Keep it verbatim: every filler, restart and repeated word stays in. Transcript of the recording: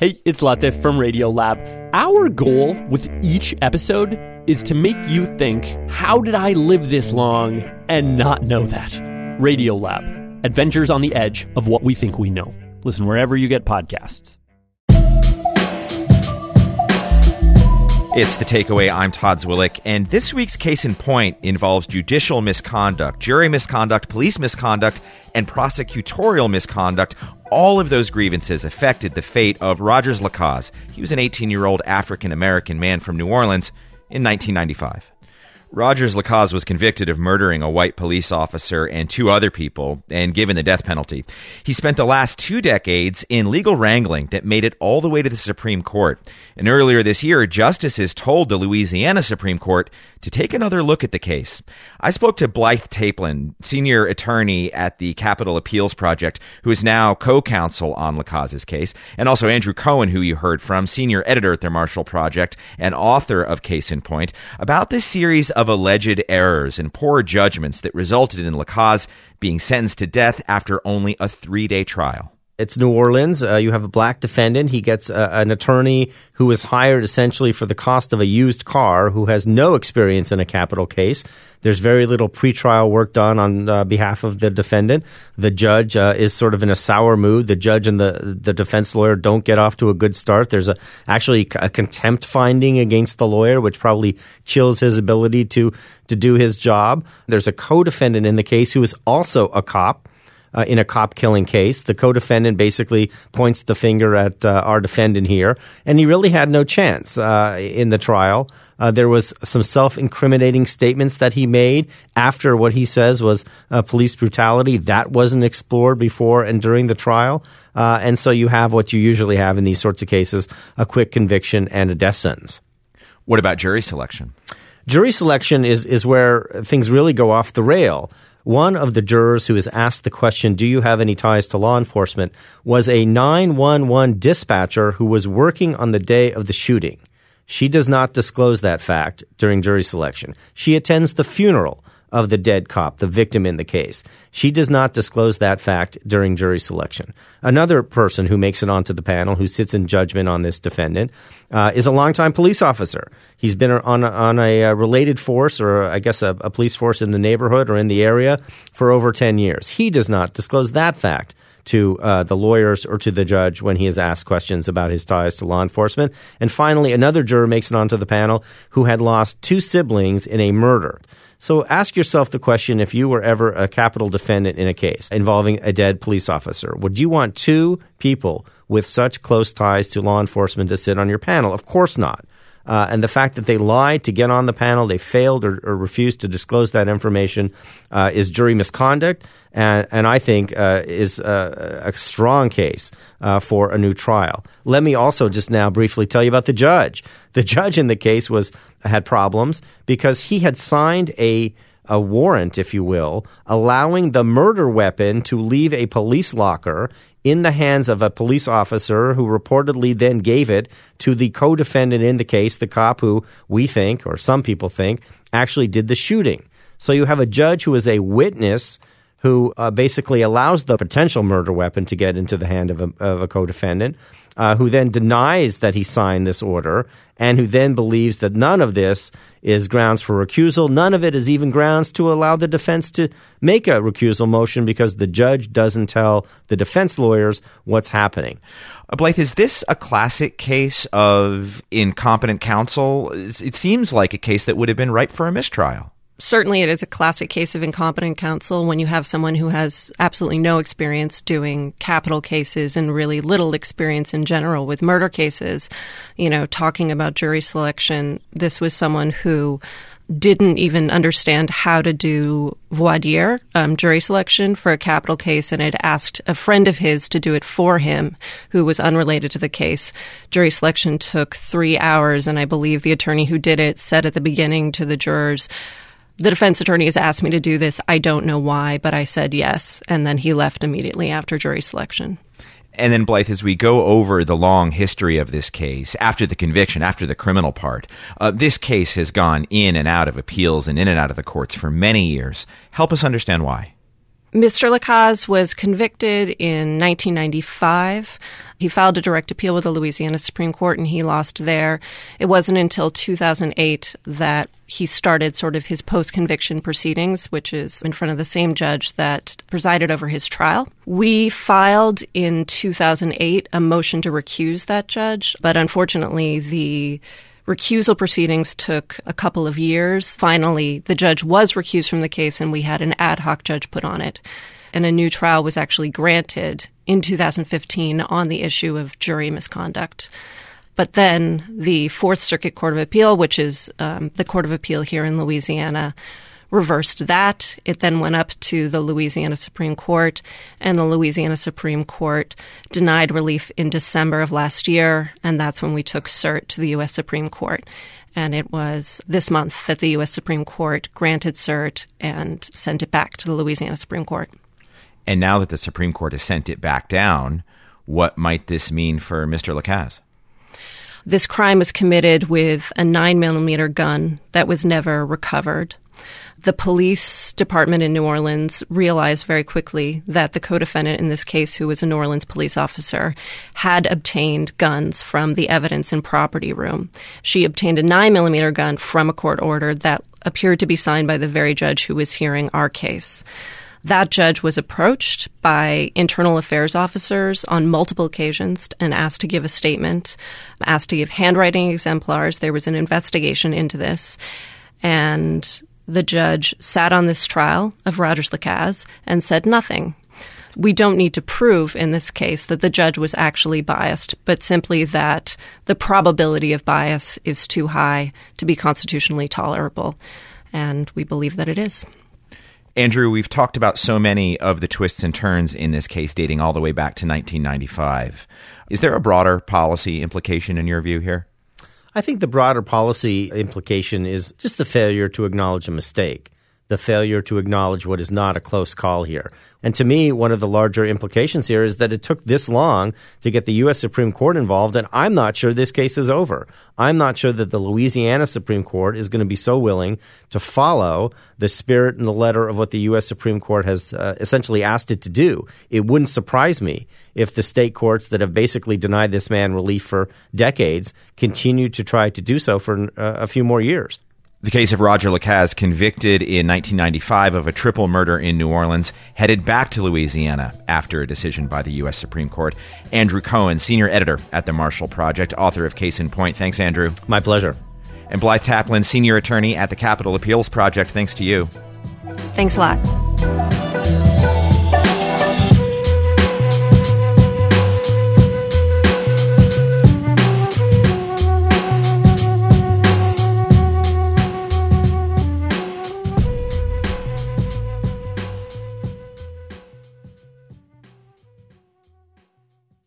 Hey, it's Latif from Radiolab. Our goal with each episode is to make you think, how did I live this long and not know that? Radiolab, adventures on the edge of what we think we know. Listen wherever you get podcasts. It's The Takeaway. I'm Todd Zwillich, and this week's case in point involves judicial misconduct, jury misconduct, police misconduct, and prosecutorial misconduct. All of those grievances affected the fate of Rogers Lacaze. He was an eighteen-year-old African-American man from New Orleans in nineteen ninety-five. Rogers Lacaze was convicted of murdering a white police officer and two other people and given the death penalty. He spent the last two decades in legal wrangling that made it all the way to the Supreme Court. And earlier this year, justices told the Louisiana Supreme Court to take another look at the case. I spoke to Blythe Taplin, senior attorney at the Capitol Appeals Project, who is now co-counsel on Lacaze's case, and also Andrew Cohen, who you heard from, senior editor at the Marshall Project and author of Case in Point, about this series of alleged errors and poor judgments that resulted in Lacaze being sentenced to death after only a three-day trial. It's New Orleans. Uh, you have a black defendant. He gets uh, an attorney who is hired essentially for the cost of a used car, who has no experience in a capital case. There's very little pretrial work done on uh, behalf of the defendant. The judge uh, is sort of in a sour mood. The judge and the the defense lawyer don't get off to a good start. There's a actually a contempt finding against the lawyer, which probably chills his ability to to do his job. There's a co-defendant in the case who is also a cop. Uh, in a cop-killing case. The co-defendant basically points the finger at uh, our defendant here, and he really had no chance uh, in the trial. Uh, there was some self-incriminating statements that he made after what he says was uh, police brutality. That wasn't explored before and during the trial. Uh, and so you have what you usually have in these sorts of cases, a quick conviction and a death sentence. What about jury selection? Jury selection is, is where things really go off the rail. One of the jurors who was asked the question, do you have any ties to law enforcement, was a nine one one dispatcher who was working on the day of the shooting. She does not disclose that fact during jury selection. She attends the funeral of the dead cop, the victim in the case. She does not disclose that fact during jury selection. Another person who makes it onto the panel, who sits in judgment on this defendant, uh, is a longtime police officer. He's been on a, on a related force, or I guess a, a police force in the neighborhood or in the area for over ten years. He does not disclose that fact to uh, the lawyers or to the judge when he is asked questions about his ties to law enforcement. And finally, another juror makes it onto the panel who had lost two siblings in a murder. So ask yourself the question, if you were ever a capital defendant in a case involving a dead police officer, would you want two people with such close ties to law enforcement to sit on your panel? Of course not. Uh, and the fact that they lied to get on the panel, they failed or, or refused to disclose that information uh, is jury misconduct, and, and I think uh, is a, a strong case uh, for a new trial. Let me also just now briefly tell you about the judge. The judge in the case was had problems because he had signed a a warrant, if you will, allowing the murder weapon to leave a police locker in the hands of a police officer who reportedly then gave it to the co-defendant in the case, the cop who we think, or some people think, actually did the shooting. So you have a judge who is a witness who uh, basically allows the potential murder weapon to get into the hand of a, of a co-defendant, uh, who then denies that he signed this order, and who then believes that none of this is grounds for recusal. None of it is even grounds to allow the defense to make a recusal motion because the judge doesn't tell the defense lawyers what's happening. Uh, Blythe, is this a classic case of incompetent counsel? It seems like a case that would have been ripe for a mistrial. Certainly it is a classic case of incompetent counsel when you have someone who has absolutely no experience doing capital cases and really little experience in general with murder cases. You know, talking about jury selection, this was someone who didn't even understand how to do voir dire, um, jury selection for a capital case, and had asked a friend of his to do it for him who was unrelated to the case. Jury selection took three hours, and I believe the attorney who did it said at the beginning to the jurors, the defense attorney has asked me to do this. I don't know why, but I said yes. And then he left immediately after jury selection. And then, Blythe, as we go over the long history of this case, after the conviction, after the criminal part, uh, this case has gone in and out of appeals and in and out of the courts for many years. Help us understand why. Mister Lacaze was convicted in nineteen ninety-five. He filed a direct appeal with the Louisiana Supreme Court, and he lost there. It wasn't until two thousand eight that he started sort of his post-conviction proceedings, which is in front of the same judge that presided over his trial. We filed in two thousand eight a motion to recuse that judge, but unfortunately the recusal proceedings took a couple of years. Finally, the judge was recused from the case, and we had an ad hoc judge put on it. And a new trial was actually granted in two thousand fifteen on the issue of jury misconduct. But then the Fourth Circuit Court of Appeal, which is um, the Court of Appeal here in Louisiana, reversed that. It then went up to the Louisiana Supreme Court, and the Louisiana Supreme Court denied relief in December of last year, and that's when we took cert to the U S Supreme Court. And it was this month that the U S Supreme Court granted cert and sent it back to the Louisiana Supreme Court. And now that the Supreme Court has sent it back down, what might this mean for Mister Lacaze? This crime was committed with a nine millimeter gun that was never recovered. The police department in New Orleans realized very quickly that the co-defendant in this case, who was a New Orleans police officer, had obtained guns from the evidence and property room. She obtained a nine millimeter gun from a court order that appeared to be signed by the very judge who was hearing our case. That judge was approached by internal affairs officers on multiple occasions and asked to give a statement, asked to give handwriting exemplars. There was an investigation into this, and the judge sat on this trial of Rogers Lacaze and said nothing. We don't need to prove in this case that the judge was actually biased, but simply that the probability of bias is too high to be constitutionally tolerable, and we believe that it is. Andrew, we've talked about so many of the twists and turns in this case dating all the way back to nineteen ninety-five. Is there a broader policy implication in your view here? I think the broader policy implication is just the failure to acknowledge a mistake, the failure to acknowledge what is not a close call here. And to me, one of the larger implications here is that it took this long to get the U S Supreme Court involved, and I'm not sure this case is over. I'm not sure that the Louisiana Supreme Court is going to be so willing to follow the spirit and the letter of what the U S Supreme Court has uh, essentially asked it to do. It wouldn't surprise me if the state courts that have basically denied this man relief for decades continue to try to do so for uh, a few more years. The case of Roger Lacaze, convicted in nineteen ninety-five of a triple murder in New Orleans, headed back to Louisiana after a decision by the U S Supreme Court. Andrew Cohen, senior editor at the Marshall Project, author of Case in Point. Thanks, Andrew. My pleasure. And Blythe Taplin, senior attorney at the Capitol Appeals Project. Thanks to you. Thanks a lot.